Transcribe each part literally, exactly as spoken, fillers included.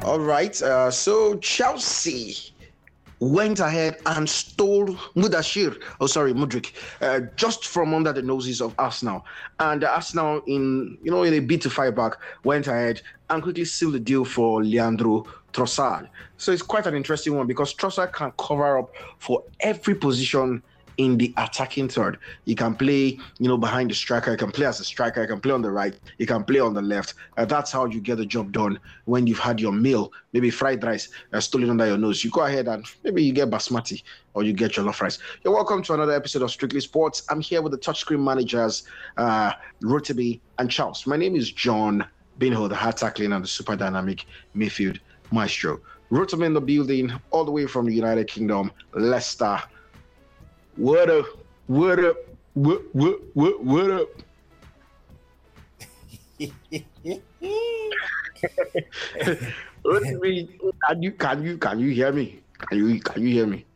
All right. Uh, so Chelsea went ahead and stole Mudashir, oh sorry, Mudrik, uh, just from under the noses of Arsenal. And Arsenal, in you know, in a bid to fight back, went ahead and quickly sealed the deal for Leandro Trossard. So it's quite an interesting one because Trossard can cover up for every position in the attacking third. He can play, you know, behind the striker. He can play as a striker. He can play on the right. He can play on the left. Uh, that's how you get the job done when you've had your meal, maybe fried rice uh, stolen under your nose. You go ahead and maybe you get basmati or you get jollof rice. You're welcome to another episode of Strictly Sports. I'm here with the touchscreen managers, uh, Rotimi and Charles. My name is John Binho, the hard tackling and the super dynamic midfield maestro. Rotimi in the building, all the way from the United Kingdom, Leicester. What up? What up? What what what what up? Can you can you can you hear me? Can you can you hear me?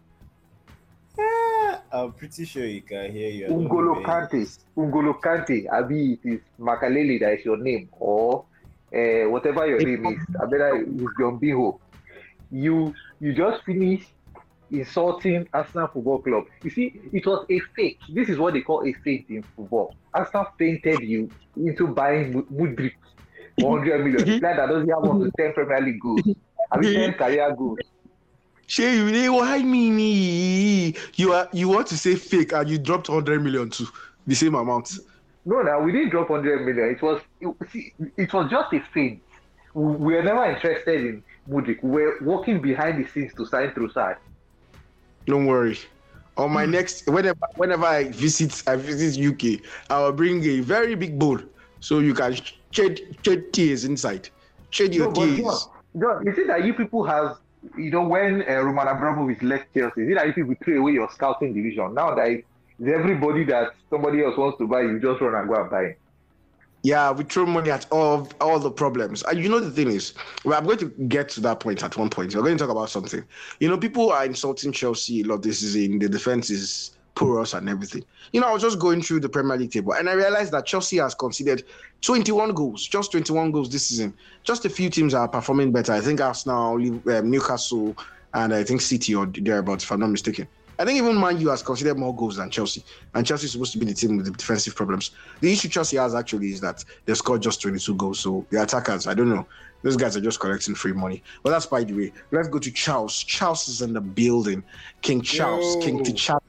Yeah, I'm pretty sure you can hear you. Ungolo Kante, Ungolo Kante, Abi, it is Makaleli that is your name, or uh, whatever your name is. I better is John Biho. You you just finished insulting Arsenal Football Club. You see, it was a fake. This is what they call a fake in football. Arsenal painted you into buying Mudrik for one hundred million. The player that doesn't have one to ten Premier League goals. I mean, ten career goals. Shay, why me? You are you want to say fake and you dropped one hundred million to the same amount. No, no, we didn't drop one hundred million. It was it, see, it was just a feint. We, we were never interested in Mudrik. We were working behind the scenes to sign Trossard. Don't worry. On my next, whenever whenever I visit, I visit U K, I will bring a very big bowl so you can shed shed tears inside. Shed your no, tears. John, John, is it that you people have, you know, when uh, Roman Abramovich left Chelsea, is it that you people threw away your scouting division? Now that it's everybody that somebody else wants to buy, you just run and go and buy it. Yeah, we throw money at all all the problems. And you know the thing is, well, I'm going to get to that point at one point. We're going to talk about something. You know, people are insulting Chelsea a lot this season. The defense is porous and everything. You know, I was just going through the Premier League table and I realized that Chelsea has conceded twenty-one goals, just twenty-one goals this season. Just a few teams are performing better. I think Arsenal, um, Newcastle, and I think City or thereabouts, if I'm not mistaken. I think even Man U has considered more goals than Chelsea, and Chelsea is supposed to be the team with the defensive problems. The issue Chelsea has actually is that they scored just twenty-two goals, so the attackers, I don't know, those guys are just collecting free money. But that's by the way. Let's go to Charles. Charles is in the building. King Charles, Yo. King T'Challa.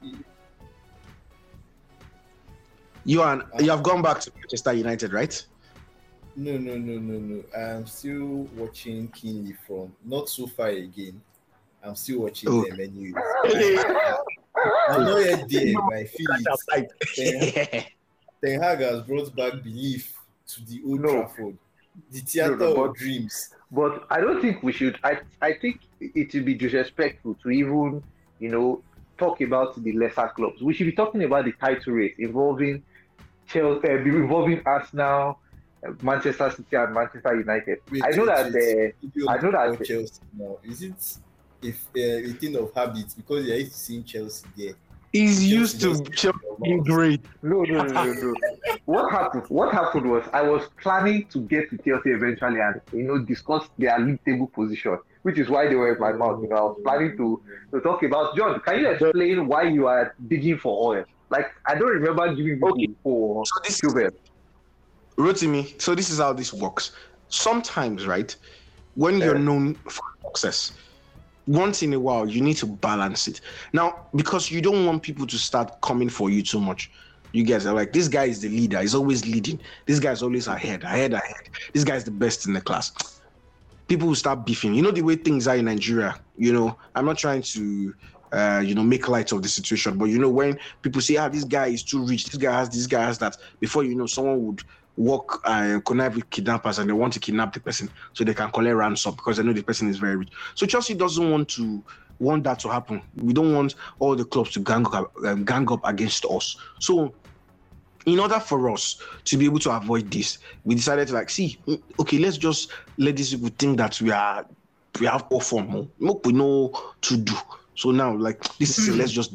You and you have gone back to Manchester United, right? No, no, no, no, no. I'm still watching keenly from not so far again. I'm still watching oh. them anyways. I'm not yet there, but I feel it. Ten, Ten Hag has brought back belief to the Old no. Trafford, the theater no, no, but, of dreams. But I don't think we should. I I think it would be disrespectful to even, you know, talk about the lesser clubs. We should be talking about the title race involving Chelsea, uh, involving Arsenal, uh, Manchester City, and Manchester United. Wait, I know wait, that. Wait. Uh, I know that. Chelsea now. Is it? If uh, a thing of habit, because you're used to seeing Chelsea there. He's used to Chelsea being great. No, no, no, no, no. What happened? What happened was I was planning to get to Chelsea eventually and, you know, discuss their league table position, which is why they were in my mouth. You know, I was planning to, to talk about John. Can you explain why you are digging for oil? Like, I don't remember giving you okay. for so this sugar. Rotimi, so this is how this works. Sometimes, right, when you're uh, known for success, once in a while, you need to balance it. Now, because you don't want people to start coming for you too much. You guys are like, this guy is the leader. He's always leading. This guy's always ahead, ahead, ahead. This guy's the best in the class. People will start beefing. You know the way things are in Nigeria. You know, I'm not trying to, uh, you know, make light of the situation. But, you know, when people say, ah, this guy is too rich. This guy has this, guy has that. Before you know, someone would work uh, connive with kidnappers and they want to kidnap the person so they can collect ransom because they know the person is very rich. So Chelsea doesn't want to want that to happen. We don't want all the clubs to gang up, um, gang up against us. So in order for us to be able to avoid this, we decided to like, see, okay, let's just let these people think that we are we have poor form. We know to do. So now, like, this is let's just dis-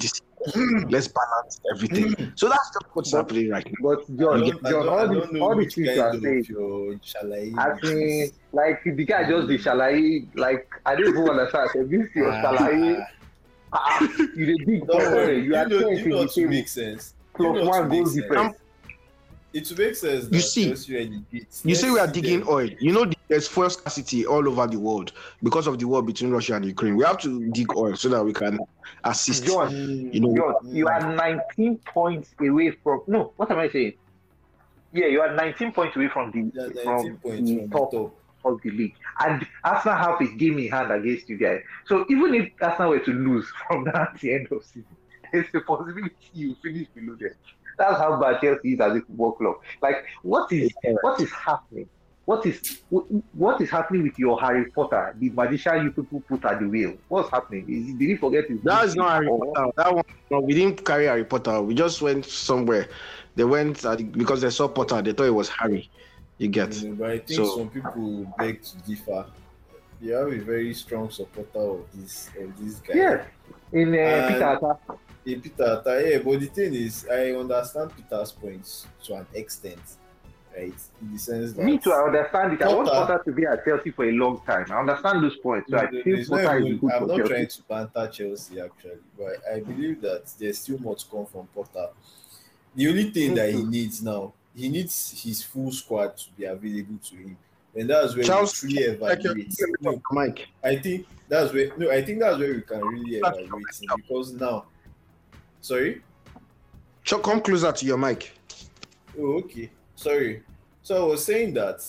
Let's balance everything. So that's just what's But- happening right now. But I John, don't, I John, don't, all I these don't know all these which things you kind are of saying, your shalaye I this mean, is. like the guy just the shalaye, like I don't even understand. So this your Ah, shalaye, ah, you the big Don't boy, worry. you You are know, tenth you in know the what to table, make sense. You plus know what to one make goal sense. difference. It will make sense You that see- Chelsea relegates. You say Let's we are see digging them. oil. You know, there's fuel scarcity all over the world because of the war between Russia and Ukraine. We have to dig oil so that we can assist. John, You know, John, you are nineteen points away from no. What am I saying? Yeah, you are nineteen points away from the Yeah, from nineteen points the from top the top. of the league, and Arsenal have a game in hand against you guys. So even if Arsenal were to lose from that at the end of season, there's a possibility you finish below them. That's how bad Chelsea is as a football club. Like, what is what is happening? What is what is happening with your Harry Potter, the magician you people put at the wheel? What's happening? Is, did he forget his? that is not Harry or- Potter. That one, no, we didn't carry Harry Potter. We just went somewhere. They went uh, because they saw Potter. They thought it was Harry. You get. You know, but I think So- some people beg to differ. You have a very strong supporter of this of this guy. Yes, in uh, And- Peter Atta. Yeah, Peter Atta, yeah, but the thing is, I understand Peter's points to an extent, right? In the sense that Me too, I understand it. I want Potter- Potter to be at Chelsea for a long time. I understand those points. So I No, feel it's not Potter is even- good I'm for not Chelsea. trying to banter Chelsea actually, but I believe that there's still more to come from Potter. The only thing Me that he too. needs now, he needs his full squad to be available to him, and that's where Charles, we truly evaluate. No, Mike. I think that's where no, I think that's where we can really evaluate him because now, sorry. Ch- Come closer to your mic. Oh, okay. Sorry. So I was saying that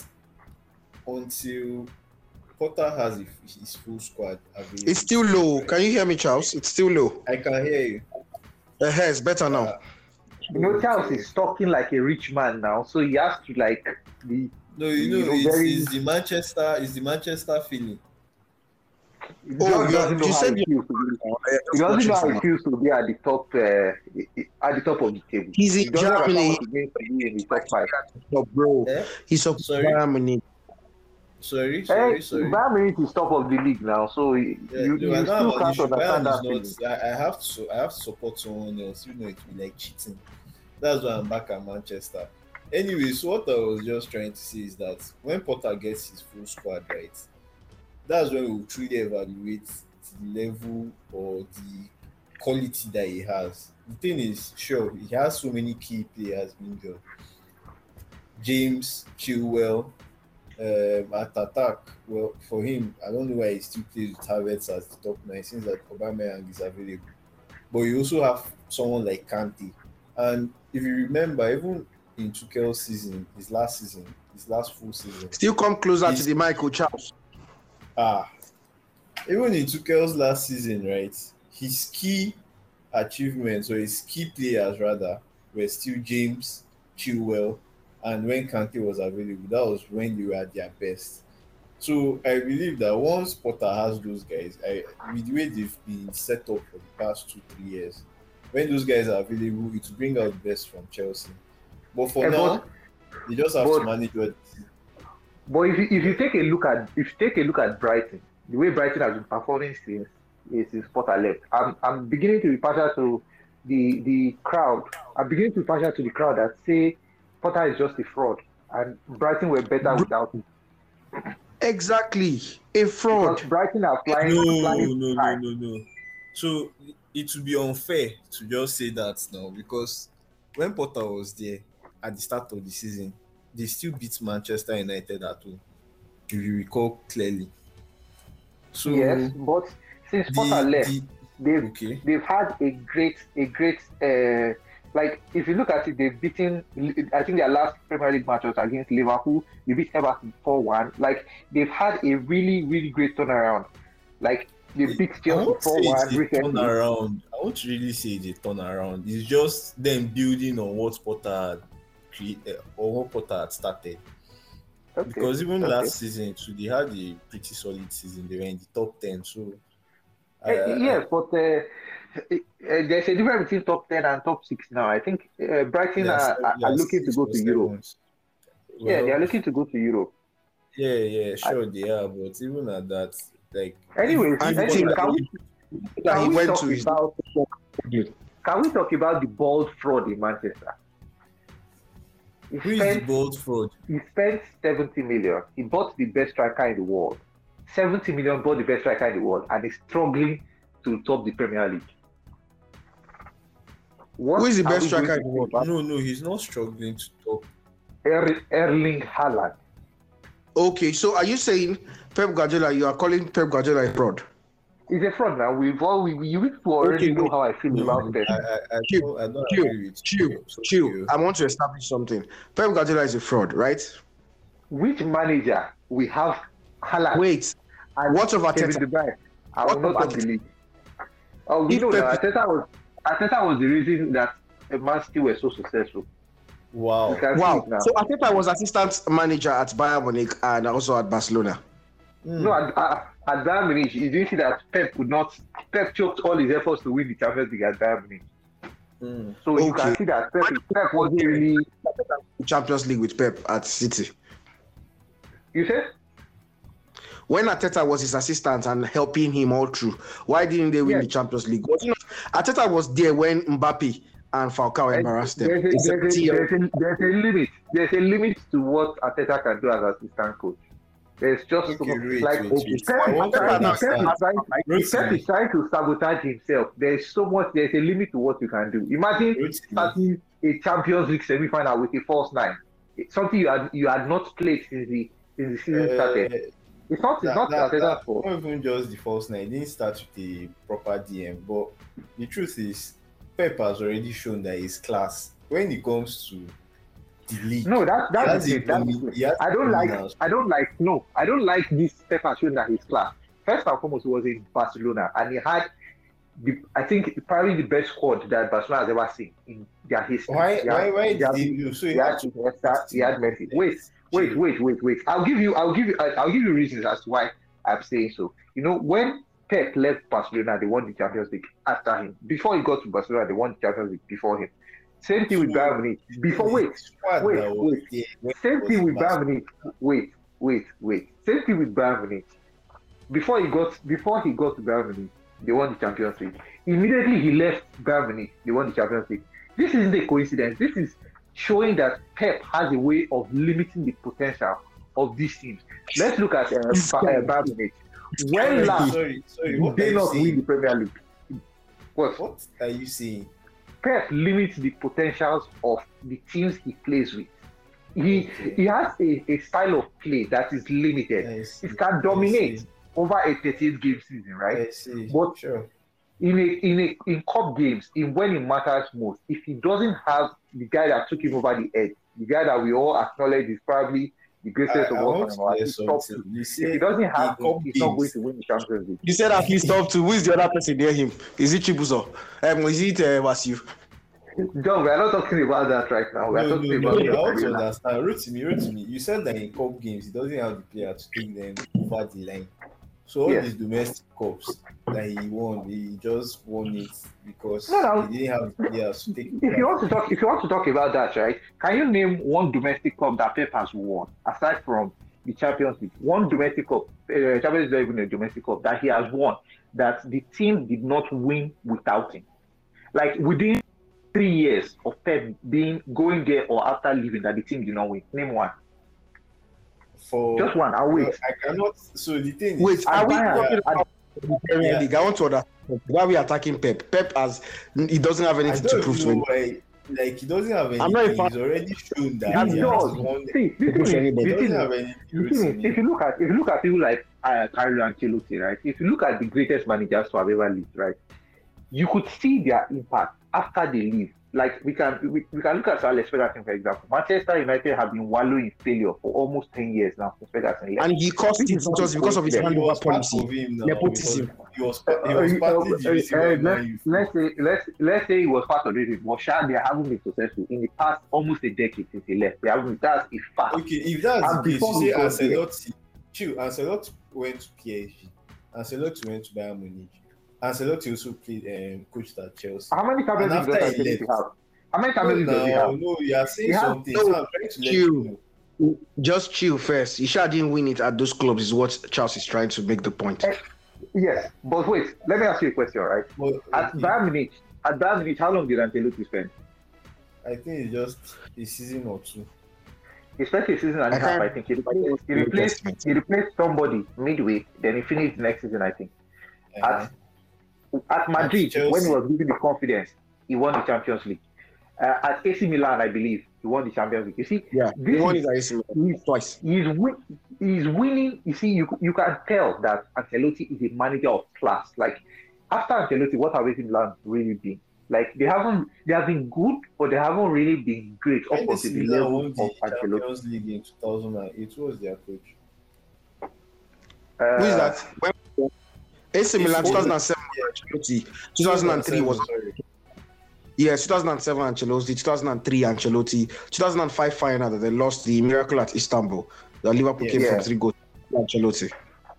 until Potter has his full squad available, It's still low. Can you hear me, Charles? It's still low. I can hear you. Uh, it's better now. Uh, You know, Charles is talking like a rich man now, so he has to like be. No, you You know, know, it's, very- it's the Manchester, it's the Manchester feeling. He Oh, just you- doesn't know you how said it feels to be. He doesn't know how it feels to be at the top, uh, at the top of the table. He's He in doesn't understand Germany, what it means to be in the top five. Oh, bro. Eh? He's up Sorry? Germany. Sorry, sorry, Hey, sorry. Bayern Munich is top of the league now, so you, Yeah, you, no, you I know still about can't issue. understand that Bayern feeling. is not. I, I have to. I have to support someone else. You know, it will be like cheating. That's why I'm back at Manchester. Anyway, so what I was just trying to say is that when Potter gets his full squad right, that's when we will truly evaluate the level or the quality that he has. The thing is, sure, he has so many key players being there. James, Chilwell, um, at attack. Well, for him, I don't know why he still plays with Havertz as the top nine. It seems like Aubameyang is available. But you also have someone like Kante. And if you remember, even in Tuchel's season, his last season, his last full season, Still come closer He's- to the Michael Charles. ah, even in Tuchel's last season, right, his key achievements or his key players rather were still James, Chilwell, and when Kante was available, that was when they were at their best. So I believe that once Potter has those guys, I, with the way they've been set up for the past two, three years, when those guys are available, it will bring out the best from Chelsea. But for Yeah, now, but- they just have but- to manage what. But if you, if you take a look at if you take a look at Brighton, the way Brighton has been performing since is since Potter left, I'm I'm beginning to be partial to the the crowd. I'm beginning to be partial to the crowd that say Potter is just a fraud and Brighton were better without him. Exactly. A fraud. Because Brighton are flying. No, flying no, no, high. no, no. So it would be unfair to just say that now because when Potter was there at the start of the season, they still beat Manchester United at home, if you recall clearly. So Yes, but since the, Potter left, the- they've okay, they've had a great a great uh, like if you look at it, they've beaten I think their last Premier League match was against Liverpool. They beat Everton four one. Like they've had a really, really great turnaround. Like they beat I Chelsea won't say four one it's a recently. turnaround. I won't really say it's a turnaround. It's just them building on what Potter had created or what Potter had started. Okay. Because even okay. last season, too, they had a pretty solid season. They were in the top ten. So, Uh, yes, but uh, uh, there's a difference between top ten and top six now. I think uh, Brighton are, are, are looking to go to Europe. Yeah, they are looking to go to Europe. Yeah, yeah, sure they are. But even at that, like, Anyways, if- if anyways Potter- can we, That can he we went talk to his about can we talk about the bold fraud in Manchester? He Who is spent, the bold fraud? He spent seventy million. He bought the best striker in the world. seventy million bought the best striker in the world, and he's struggling to top the Premier League. What Who is the are best we going striker to in the world? do about No, no, he's not struggling to top. Er- Erling Haaland? Okay, so are you saying Pep Guardiola? You are calling Pep Guardiola a fraud? He's a fraud now. We've all we, you people already Okay, know wait. how I feel No, about Pep. I, I, I Chill, don't, I don't chill, agree with chill, you. So chill. you- I want to establish something. Pep Guardiola is a fraud, right? Which manager we have Haaland? Wait, and what of Kevin Arteta? De Bruyne? I What will not of top the league. Oh, we If know that Pep- Arteta was Arteta was the reason that Man City were so successful. Wow. You can see Wow. it now. So Arteta was assistant manager at Bayern Munich and also at Barcelona. Hmm. No, at, at, at Bayern Munich, you didn't see that Pep could not. Pep choked all his efforts to win the Champions League at Bayern Munich. Hmm. So you Okay. can see that Pep, Pep wasn't really. Champions League with Pep at City. You said? When Arteta was his assistant and helping him all through, why didn't they win Yes. the Champions League? Was it not, Arteta was there when Mbappe and Falcao embarrassed them. There's a, The there's, a, seventy-year-old there's, a, there's a limit. There's a limit to what Arteta can do as assistant coach. There's just Okay, so much. wait, like wait, Pep, wait. Pep I is want to trying- Pep is understand. trying- Pep Rotimi, is trying to sabotage himself. There's so much. There's a limit to what you can do. Imagine Rotimi, starting a Champions League semi-final with a false nine. It's something you had you had not played since the since the season started. uh, It's not. It's that, not that, Arteta's that, fault. not even just the false nine. It didn't start with the proper D M. But the truth is, Pep has already shown that he's class when it comes to the league. No, that that's That's the thing. it, That's Domi- the thing. he has I don't like. dominance. I don't like. No, I don't like this Pep has shown that he's class. First and foremost, he was in Barcelona, and he had, the, I think, probably the best squad that Barcelona has ever seen in their history. Why? He Why? had- Why he had- did you? So he you had have to. Iniesta, he had Messi. Wait, wait, wait, wait, wait. I'll give you. I'll give you. I'll give you reasons as to why I'm saying so. You know, when Pep left Barcelona, they won the Champions League after him. Before he got to Barcelona, they won the Champions League before him. Same thing with Bayern Munich. Before, wait, wait, wait. Same thing with Bayern Munich. Wait, wait, wait. Same thing with Bayern Munich. Before he got before he got to Bayern Munich, they won the Champions League. Immediately he left Bayern Munich, they won the Champions League. This isn't a coincidence. This is showing that Pep has a way of limiting the potential of these teams. Let's look at uh, Ba- uh, Bayern Munich. When last Sorry, sorry. did What are they you not win the saying? Premier League? What? What are you saying? Pep limits the potentials of the teams he plays with. He he has a, a style of play that is limited. I see, He can I dominate see, over a thirty-eight game season, right? I see. But- Sure. In a in a in cup games, in when it matters most, if he doesn't have the guy that took him over the edge, the guy that we all acknowledge is probably the I, greatest I of all want time, to or at hear least top something. two. You If say he doesn't in have him, cup he's not going games. to win the Champions League. You said at least top two. Who is the other person near him? Is it Chibuzo? Um, is it uh, Wasiu? John, we are not talking about that right now. We are No, talking no, about no, I want to Guardiola. understand. Rotimi, Rotimi, you said that in cup games, he doesn't have the player to take them over the line. So all Yes. these domestic cups that he won, he just won it because No, no. he didn't have the players to take. If you want to talk, if you want to talk about that, right? Can you name one domestic cup that Pep has won aside from the Champions League? One domestic cup, uh, Champions League is not even a domestic cup that he has won that the team did not win without him. Like within three years of Pep being going there or after leaving, that the team did not win. Name one. For Just one. I'll wait. I cannot. So the thing Wait, is, are we Bayern, talking I- about the Premier Yeah. League? I want to understand why we are attacking Pep. Pep has he doesn't have I anything to don't prove to know him. why. Like he doesn't have anything. I'm not a fan. He's already shown that And he no, has won. see, the Push thing is, anybody. He the thing doesn't is, have anything. The thing is, if you look at if you look at people like uh, Carlo Ancelotti, right? If you look at the greatest managers to have ever lived, right? You could see their impact after they leave. Like we can we, we can look at Sir Alex Ferguson, for example. Manchester United have been wallowing in failure for almost ten years now since Ferguson left. And he cost it This is just not because of his the He handover was part policy. of him now. Nepotism. He was part, he Uh, was uh, part uh, of the uh, reason uh, why let's, Man U- let's say let's let's say he was part of it, but sure, they haven't been successful in the past almost a decade since he left. They haven't. That's a fact. Okay, if that's And the case, before you he say got there- Ancelotti, chill, Ancelotti went to P S G, Ancelotti went to Bayern Munich, Ancelotti also played um, coached at Chelsea. How many Champions And League does after he Ancelotti left- have? How many No, Champions League does he no, have? no, you are saying He has- something. no, so I'm trying to let chill. you know. Just chill first. He sure didn't win it at those clubs, is what Charles is trying to make the point. Yes, but wait. Let me ask you a question, right? But, At okay, Bayern Munich, at that how long did Ancelotti spend? I think it's just a season or two. Especially a season and a half, I think. He replaced, he replaced, he replaced somebody midway, then he finished the next season, I think. Uh-huh. At, at Madrid, At when he was given the confidence, he won the Champions League. Uh, at A C Milan, I believe, he won the Champions League. You see, yeah, this he won is, his A C Milan twice. He's, win, he's winning. You see, you you can tell that Ancelotti is a manager of class. Like, after Ancelotti, what have A C Milan really been? Like, they haven't, they have been good, but they haven't really been great up until the level won of the Ancelotti. Champions League in two thousand eight. Who was their coach? Uh, Who is that? When, A C Milan two thousand seven, Yeah. two thousand three was Sorry. yeah, two thousand seven Ancelotti, two thousand three Ancelotti, two thousand five final that they lost the miracle at Istanbul. The Liverpool Yeah. came Yeah. from three goals to Ancelotti.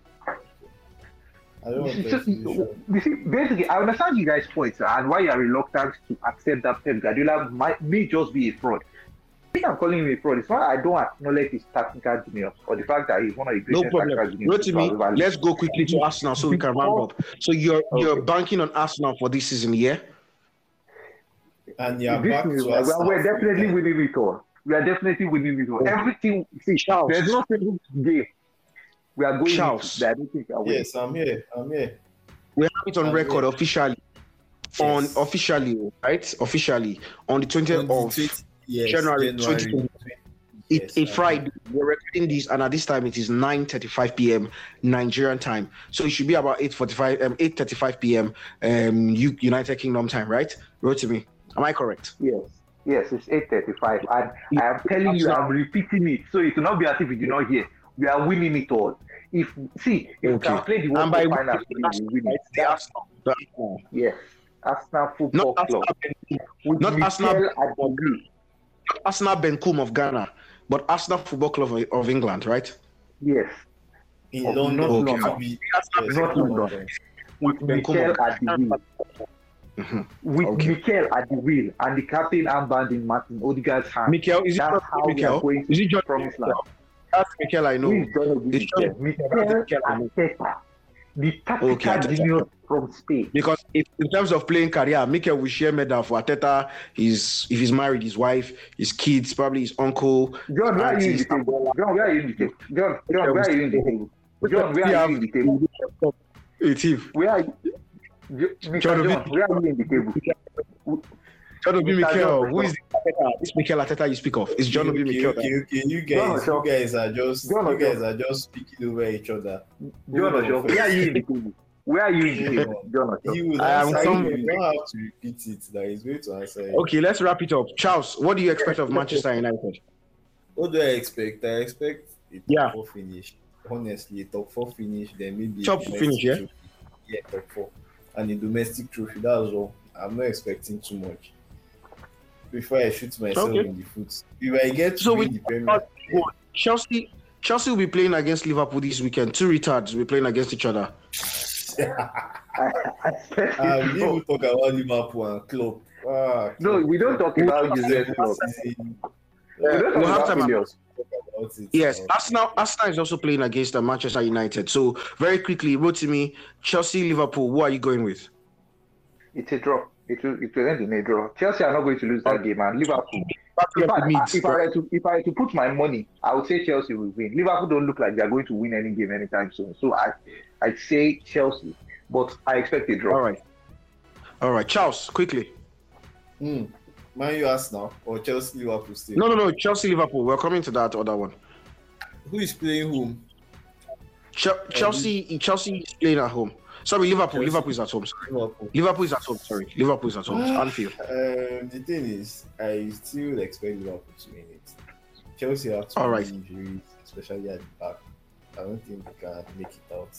I don't You know. see, you see, basically, I understand you guys' points and why you are reluctant to accept that Pep Guardiola might may just be a fraud. I think I'm calling him a fraud. It's not I don't acknowledge his tactical genius or the fact that he's one of the No greatest problem. tactical geniuses. to Rotimi, ever live. let's go quickly to Arsenal so we can round up. So you're you're Okay. banking on Arsenal for this season, yeah? And you're This back is- to we're, us. we're definitely winning it all. We are definitely winning it all. Okay. Everything, see, Charles. there's no single game we are going Charles. into that I don't think we are winning. Yes, I'm here. I'm here. We have it on Um, record yeah. officially. On Yes. officially, right? Officially on the twentieth On the of twenty yes, January twenty twenty. It's Yes, a I'm Friday. We're recording this, and at this time it is nine thirty-five p.m. Nigerian time. So it should be about eight forty-five, um, eight thirty-five p.m. Um, U- United Kingdom time, right? Rotimi, am I correct? Yes, yes, it's eight thirty-five, and I am telling you, I'm repeating it, so it will not be as if you did not hear. We are winning it all. If see, if we Okay. can play the And World by Cup final, we will win right, it. the Arsenal, the Arsenal. Yes, Arsenal Football Not Club. Arsenal, With not Arsenal, Mikel Adewale. Arsenal Benkum of Ghana, but Arsenal Football Club of, of England, right? Yes, in Oh, London. not to London. be- Arsenal yes, not in London. with Benkum Mikel of Adewale. Mhm. With Okay. Mikel Adewale and the captain armband in Martin Odegaard's hand. Mikel, is it That's not how we are Mikel? going Is it John from Islam. That's Mikel, I know. Who is going to be It's Mikel? John- Mikel Mikel, I know. Arteta, the tactical Okay, Arteta. genius from Spain. Because if, in terms of playing career, Mikel will share medal for Arteta. His if he's married, his wife, his kids, probably his uncle. John, where are you in the aunties. table? John, where are you in the table? John, John, where are you in the table? John, where are you in the table? It's him. Where are you? Jo- Mister John, John, where are you in the table? John Obi Mister Mikel. John, Who is Arteta? This Mikel Arteta you speak of? It's John Obi okay, Mikel. okay, okay. You John guys, Osho. you guys are just, John you Osho. guys are just speaking over each other. John, Osho, where are you in the table? Where are you in the table? John, Osho. He will I am answer some- you. You don't have to repeat it. That he's going to answer you. Okay, let's wrap it up. Charles, what do you expect of Manchester United? What do I expect? I expect a top Yeah. four finish. Honestly, a top four finish, then maybe a Top domestic finish, yeah? trophy. Yeah, top four. And a domestic trophy, that's all. I'm not expecting too much. Before I shoot myself Okay. in the foot. If I get to So win we- the Premier Chelsea, Chelsea will be playing against Liverpool this weekend. Two retards will be playing against each other. I, I said Ah, it we before. will talk about Liverpool and Klopp. Ah, No, Klopp. we don't talk about useless club. Season, We don't talk We'll have about time. failures. talk about it. Yes, Uh, Arsenal, Arsenal is also playing against uh, Manchester United. So very quickly, Rotimi, Chelsea, Liverpool. Who are you going with? It's a draw. It will, it will end in a draw. Chelsea are not going to lose that game, and Liverpool. If I, Means, if, I were to, if I were to put my money, I would say Chelsea will win. Liverpool don't look like they're going to win any game anytime soon. So I, I'd say Chelsea, but I expect a draw. All right, all right, Charles, quickly. Hmm. Man U Arsenal or Chelsea Liverpool still? No, no, no, Chelsea, Liverpool. We're coming to that other one. Who is playing whom? Ch- Chelsea, Chelsea is playing at home. Sorry, Liverpool. Chelsea. Liverpool is at home. Sorry. Liverpool. Liverpool is at home. Sorry, Liverpool is at home. It's Anfield. Um, the thing is, I still expect Liverpool to win it. Chelsea have too All many right. injuries, especially at the back. I don't think they can make it out.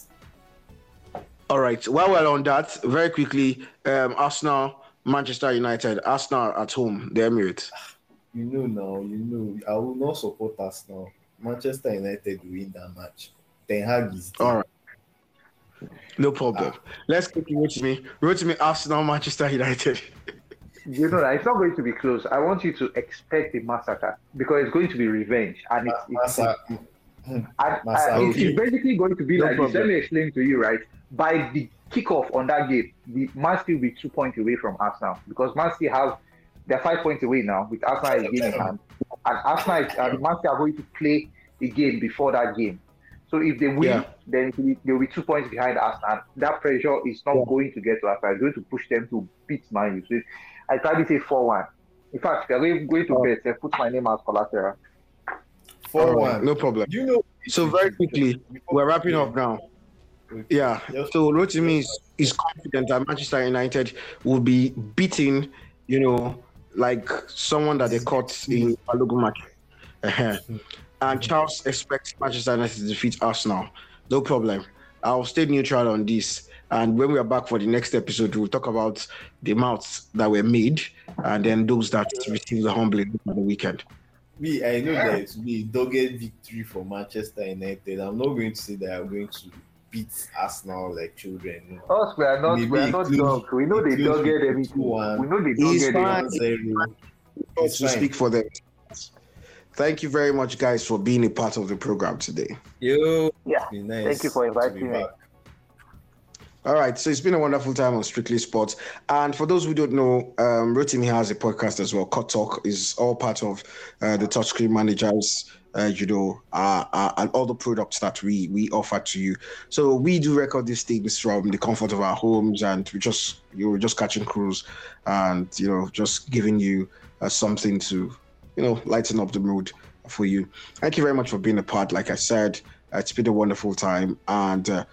All right. While we're on that, very quickly, um, Arsenal, Manchester United. Arsenal at home, the Emirates. You know now, you know, I will not support Arsenal. Manchester United will win that match. Ten Hag is there. All right. No problem. Let's quickly roll to me. Roll to me. Arsenal, Manchester United. You know that it's not going to be close. I want you to expect a massacre because it's going to be revenge, and it's, it's, Massa- and, Massa, and it's, okay. it's basically going to be No like this. problem. Let me explain to you, right? By the kickoff on that game, the Man City will be two points away from Arsenal because Man City have they're five points away now with Arsenal a game in hand, and Arsenal is, and Man City are going to play a game before that game. So if they win, yeah. then they'll be two points behind Arsenal. That pressure is not yeah. going to get to Arsenal. It's going to push them to beat Man U. So I tried to say four one. In fact, they're going, going to oh. bet. I put my name as collateral. four one. Right, no problem. You know. So very quickly, we're wrapping up now. Yeah. So Rotimi is, is confident that Manchester United will be beating, you know, like someone that they caught in Balogun match. Uh-huh. And Charles expects Manchester United to defeat Arsenal. No problem. I'll stay neutral on this. And when we are back for the next episode, we'll talk about the amounts that were made and then those that received the humbling on the weekend. Me, I know that it will be a dogged victory for Manchester United. I'm not going to say that I'm going to beat Arsenal like children. Us, we are not, we are not dogs. We know they dogged everything. We know they dogged everything. Also speak for them. Thank you very much, guys, for being a part of the program today. Yo, yeah. Nice Thank you for inviting me. All right, so it's been a wonderful time on Strictly Sports. And for those who don't know, um, Rotimi has a podcast as well. Cut Talk is all part of uh, the Touchscreen Managers, uh, you know, uh, uh, and all the products that we we offer to you. So we do record these things from the comfort of our homes, and we just you know just catching crews, and you know just giving you uh, something to you know lighten up the mood for you. Thank you very much for being a part. Like I said, uh, it's been a wonderful time, and. Uh,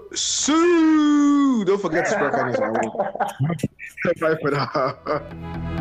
Sue! Don't forget to spread kindness. Bye for now.